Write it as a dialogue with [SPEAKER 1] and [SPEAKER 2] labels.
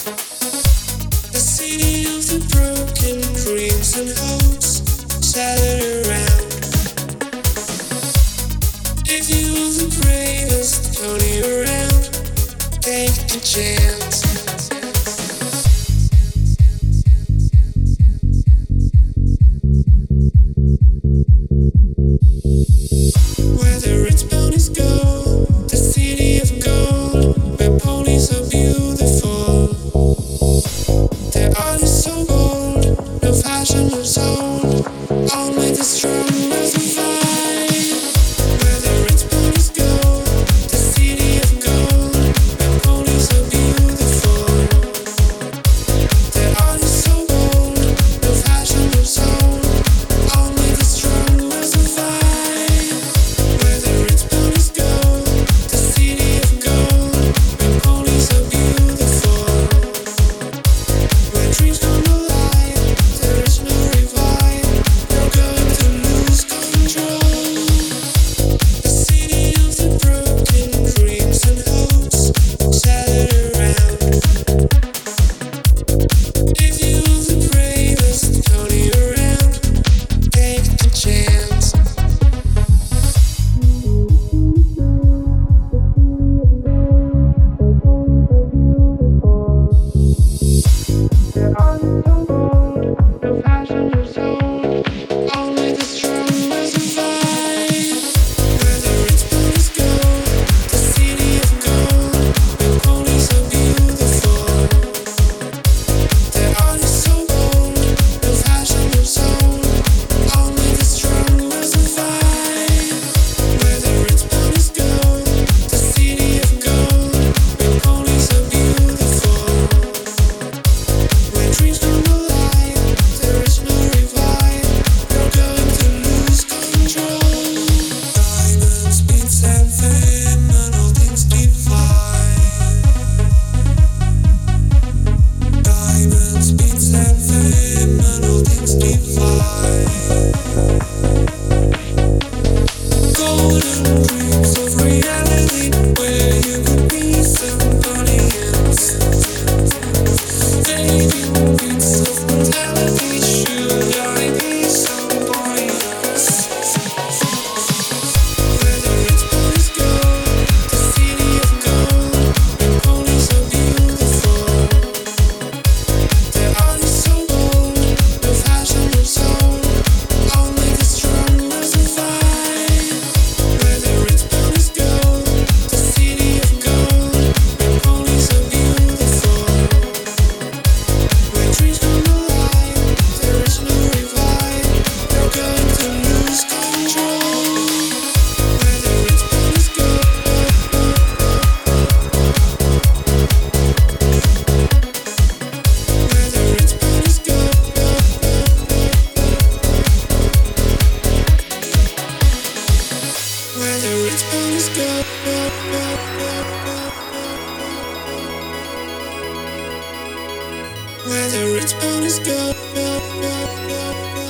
[SPEAKER 1] The city of the broken dreams and hopes shattered around. If you are the bravest pony around, take a chance. Whether it's ponies go, the city of gold, where ponies are beautiful. Their art is so bold, no fashion, no soul, only the strong will survive. Whether it's ponies go, the city of gold, where ponies are beautiful. Their art is so bold, no fashion, no soul, only the strong will survive. Whether it's ponies go, the city of gold, where ponies are beautiful. When dreams come alive, there is no revive. You're going to lose control. The city of the broken dreams and hopes shattered around. If you are the bravest pony around, take a chance. There are no gold, no fashion, no soul, only the strong will survive. Whether it's ponies go, the city of gold, where ponies are beautiful. Their art is so bold, no fashion, no soul, only the strong will survive. Whether it's ponies go, the city of gold, where ponies are beautiful. When dreams come alive, there is no revive. You're going to lose control. Diamonds, beats and fame, and all things divine. Diamonds, beats and fame, and all things divine. Golden dreams of reality, where you could be somebody else. Fading bits of mortality, should I be somebody else? Whether it's ponies go, the city of gold, where ponies are beautiful. Their art is so bold, no fashion, no soul, only the strong will survive. Whether it's ponies go, the city of gold, where ponies are beautiful. When dreams come alive, there is no revive. You're going to lose control. Whether it's ponies go, whether it's ponies go, whether it's ponies go, whether it's ponies go.